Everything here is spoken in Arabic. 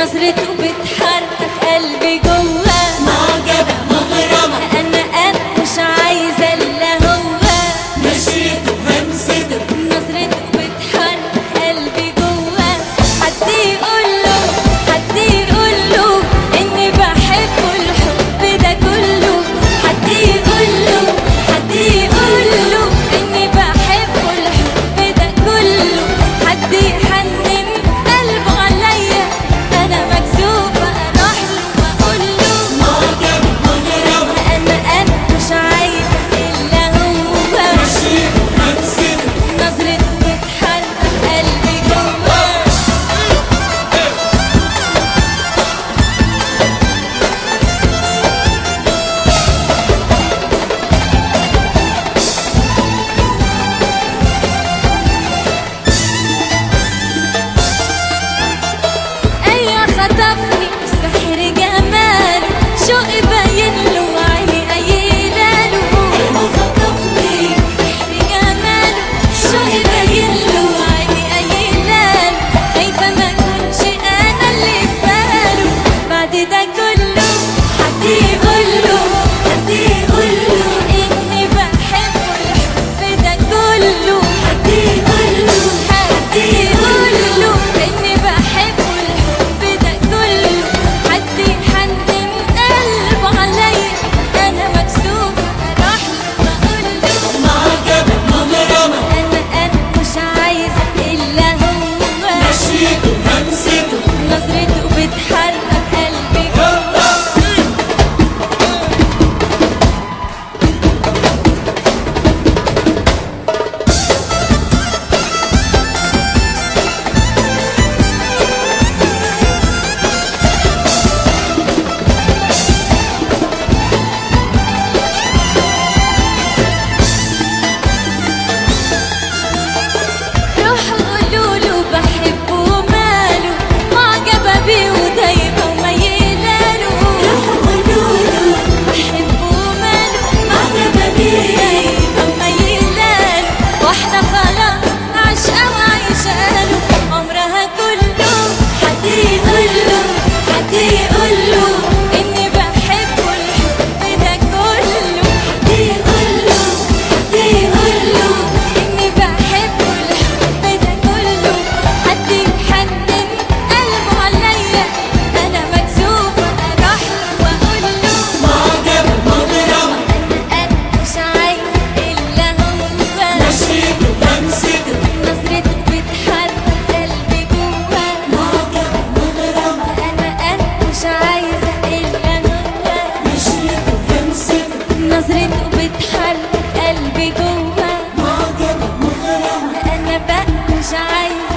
نظرته بتحرك قلبي جوه، معجبة مغرمة انا مش عايزة الا هو، مشيته همسته نظرته بتحرك قلبي جوه. حد يقوله اني بحبه الحب ده كله، حد يقوله اني بحبه الحب ده كله، حد يحنن قلبه عليا انا مكسوفة اروح له واقول له معجبة مغرمة انا مش عايزة الا هو، مشيته همسته نظرته بتحرك قلبي جوه. ايوه خطفني سحر جماله، شوقي باين له وعيني قايله له، أيوة خطفني سحر جماله شوقي باين له وعيني قايله له، خايفه ما اكونش انا اللي في باله بعد ده كله. حد يقوله اني بحبه الحب ده كله، حد يقوله اني بحبه الحب ده كله، حد يحنن قلبه عليا انا مكسوفه اروح له واقول له معجبة مغرمة انا مش عايزه الا هو، مشيته همسته نظرته بتحرك قلبي جوه. روحوا قولوله بحبه وماله، معجبة بيه ودايبة وميلاله، روحوا قولوله بحبه وماله، معجبة بيه دايبة وميلاله، واحدة خلاص عشقة وعايشاله عمرها كله. حد يقوله إني بحبه الحب ده كله، حد يقوله إني بحبه الحب ده كله، حد يحنن قلبه عليا أنا مكسوفة أروح له وأقول له معجبة مغرمة أنا مش عايزة إلا هو، مشيته همسته نظرته بتحرك قلبي جوه. معجبة مغرمة أنا مش عايزة إلا هو، مشيته همسته نظرته بتحرك قلبي جوه. معجبة مغرمة أنا بقى مش عايزة